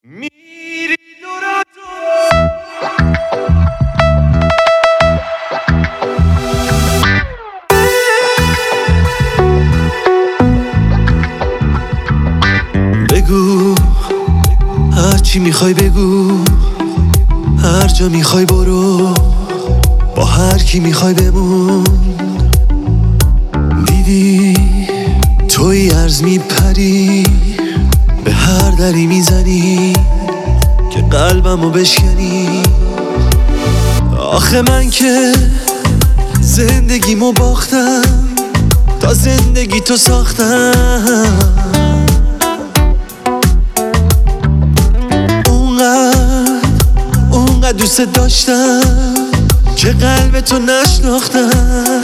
میری بگو هر چی میخوای بگو، هر جا میخوای برو، با هر کی میخوای بمون. دیدی توی عرض میپری، به هر دری میزنی که قلبمو بشکنی. آخه من که زندگیمو باختم تا زندگی تو ساختم. اونقدر دوست داشتم که قلب تو نشناختم.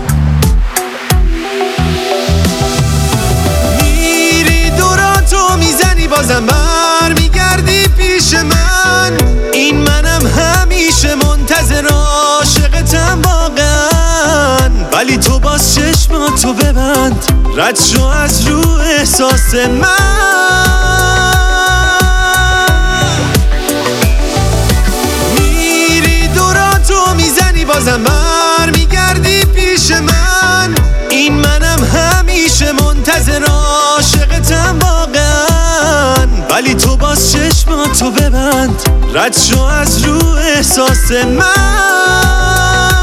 میری دوراتو میزنی بازم بر میگردی پیش من. این منم همیشه منتظر عاشقتم واقعا، ولی تو باز چشماتو ببند، رد شو از رو احساس من. بازم بر میگردی پیش من. این منم همیشه منتظر عاشقتم واقعا، ولی تو باز چشماتو ببند، رد شو از رو احساس من.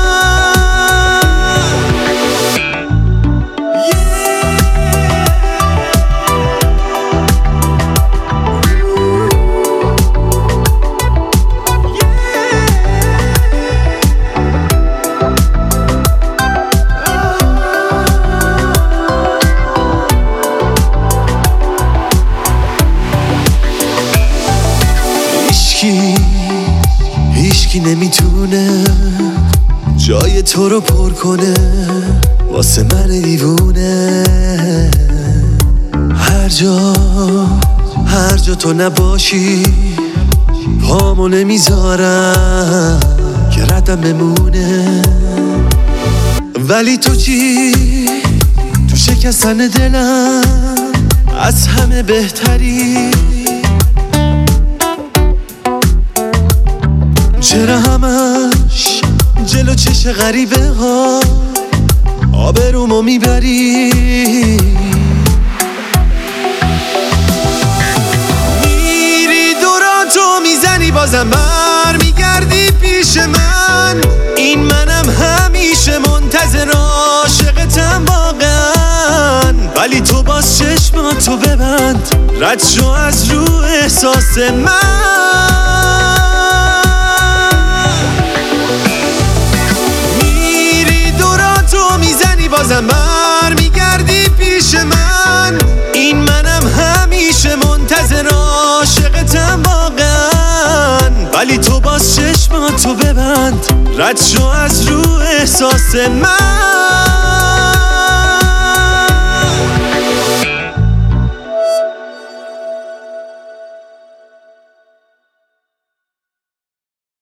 هیچکی نمیتونه جای تو رو پر کنه واسه من دیوونه. هر جا تو نباشی پامو نمیذارم که ردم بمونه. ولی تو چی؟ تو شکستن دلم از همه بهتری. چرا همش جلو چش غریبه ها آبرومو میبری؟ میری دوراتو میزنی بازم بر میگردی پیش من. این منم همیشه منتظر عاشقتم واقعا، ولی تو باز چشماتو ببند، رد شو از رو احساس من. بازم بر میگردی پیش من. این منم همیشه منتظر عاشقتم واقعا، ولی تو باز چشماتو ببند، رد شو از رو احساس من.